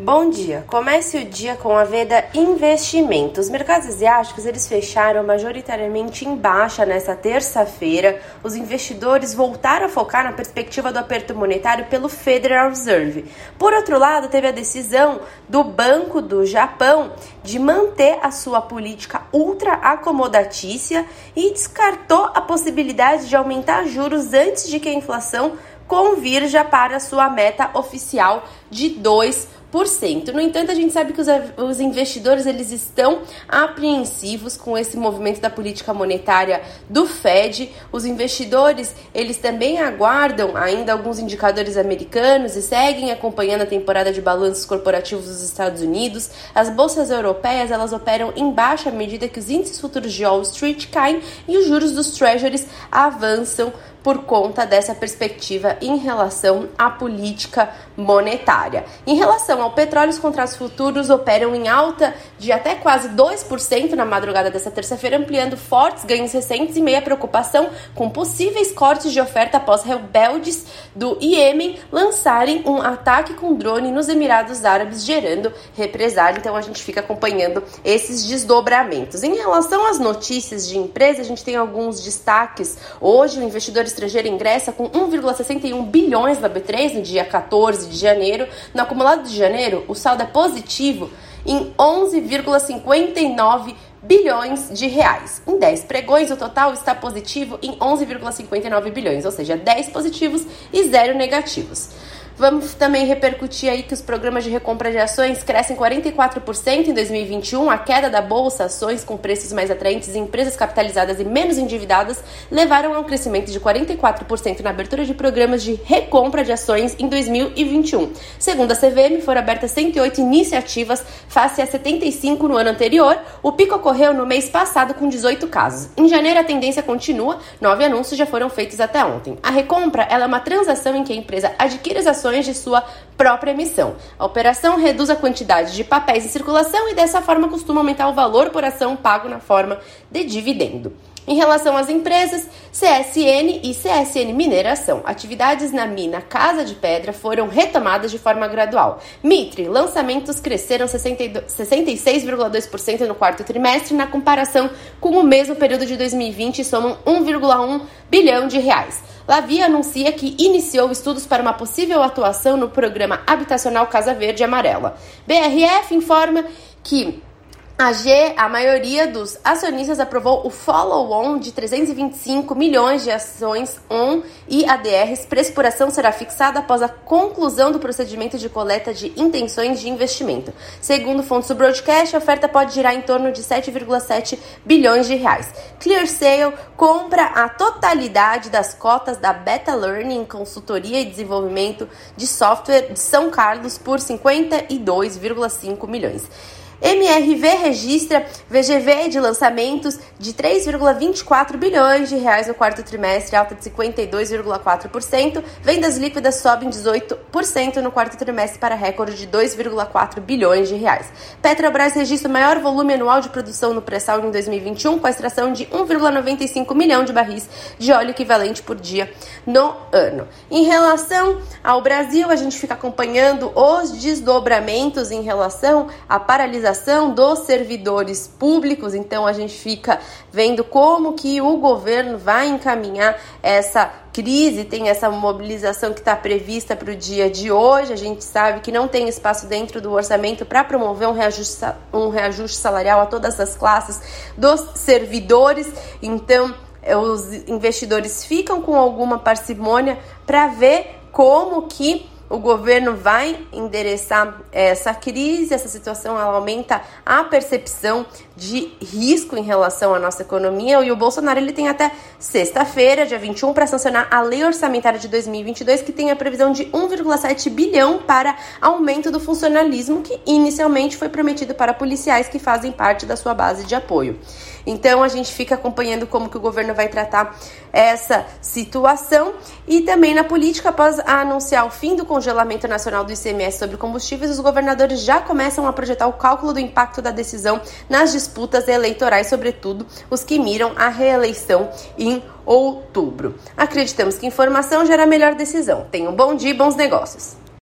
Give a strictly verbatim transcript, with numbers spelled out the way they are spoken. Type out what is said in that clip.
Bom dia. Comece o dia com a Veda Investimentos. Os mercados asiáticos eles fecharam majoritariamente em baixa nesta terça-feira. Os investidores voltaram a focar na perspectiva do aperto monetário pelo Federal Reserve. Por outro lado, teve a decisão do Banco do Japão de manter a sua política ultra acomodatícia e descartou a possibilidade de aumentar juros antes de que a inflação convirja para a sua meta oficial de dois por cento. No entanto, a gente sabe que os, os investidores eles estão apreensivos com esse movimento da política monetária do Fed. Os investidores eles também aguardam ainda alguns indicadores americanos e seguem acompanhando a temporada de balanços corporativos dos Estados Unidos. As bolsas europeias elas operam em baixa à medida que os índices futuros de Wall Street caem e os juros dos Treasuries avançam por conta dessa perspectiva em relação à política monetária. Em relação ao petróleo, os contratos futuros operam em alta de até quase dois por cento na madrugada dessa terça-feira, ampliando fortes ganhos recentes e meia preocupação com possíveis cortes de oferta após rebeldes do Iêmen lançarem um ataque com drone nos Emirados Árabes, gerando represália. Então a gente fica acompanhando esses desdobramentos. Em relação às notícias de empresa, a gente tem alguns destaques. Hoje o investidor estrangeiro ingressa com um vírgula sessenta e um bilhões na B três no dia quatorze de janeiro. No acumulado de janeiro, o saldo é positivo em onze vírgula cinquenta e nove bilhões de reais. Em dez pregões, o total está positivo em onze vírgula cinquenta e nove bilhões, ou seja, dez positivos e zero negativos. Vamos também repercutir aí que os programas de recompra de ações crescem quarenta e quatro por cento em dois mil e vinte e um. A queda da bolsa, ações com preços mais atraentes e empresas capitalizadas e menos endividadas levaram a um crescimento de quarenta e quatro por cento na abertura de programas de recompra de ações em dois mil e vinte e um. Segundo a C V M, foram abertas cento e oito iniciativas face a setenta e cinco no ano anterior. O pico ocorreu no mês passado com dezoito casos. Em janeiro, a tendência continua. Nove anúncios já foram feitos até ontem. A recompra ela é uma transação em que a empresa adquire as ações de sua própria emissão. A operação reduz a quantidade de papéis em circulação e dessa forma costuma aumentar o valor por ação pago na forma de dividendo. Em relação às empresas, C S N e C S N Mineração, atividades na mina Casa de Pedra foram retomadas de forma gradual. Mitre, lançamentos cresceram sessenta e seis vírgula dois por cento no quarto trimestre na comparação com o mesmo período de dois mil e vinte e somam um vírgula um bilhão de reais. Lavia anuncia que iniciou estudos para uma possível atuação no programa habitacional Casa Verde e Amarela. B R F informa que a G, a maioria dos acionistas aprovou o follow-on de trezentos e vinte e cinco milhões de ações O N e A D Rs. Preço por ação será fixado após a conclusão do procedimento de coleta de intenções de investimento. Segundo fontes do broadcast, a oferta pode girar em torno de sete vírgula sete bilhões de reais. ClearSale compra a totalidade das cotas da Beta Learning, consultoria e desenvolvimento de software de São Carlos, por cinquenta e dois vírgula cinco milhões. M R V registra V G V de lançamentos de três vírgula vinte e quatro bilhões de reais no quarto trimestre, alta de cinquenta e dois vírgula quatro por cento. Vendas líquidas sobem dezoito por cento no quarto trimestre para recorde de dois vírgula quatro bilhões de reais. Petrobras registra o maior volume anual de produção no pré-sal em dois mil e vinte e um, com a extração de um vírgula noventa e cinco milhão de barris de óleo equivalente por dia no ano. Em relação ao Brasil, a gente fica acompanhando os desdobramentos em relação à paralisação dos servidores públicos. Então a gente fica vendo como que o governo vai encaminhar essa crise. Tem essa mobilização que está prevista para o dia de hoje. A gente sabe que não tem espaço dentro do orçamento para promover um reajuste, um reajuste salarial a todas as classes dos servidores. Então os investidores ficam com alguma parcimônia para ver como que o governo vai endereçar essa crise. Essa situação ela aumenta a percepção de risco em relação à nossa economia. E o Bolsonaro ele tem até sexta-feira, dia vinte e um, para sancionar a lei orçamentária de dois mil e vinte e dois, que tem a previsão de um vírgula sete bilhão para aumento do funcionalismo, que inicialmente foi prometido para policiais que fazem parte da sua base de apoio. Então a gente fica acompanhando como que o governo vai tratar essa situação. E também na política, após anunciar o fim do congelamento nacional do I C M S sobre combustíveis, os governadores já começam a projetar o cálculo do impacto da decisão nas disputas eleitorais, sobretudo os que miram a reeleição em outubro. Acreditamos que informação gera a melhor decisão. Tenha um bom dia e bons negócios.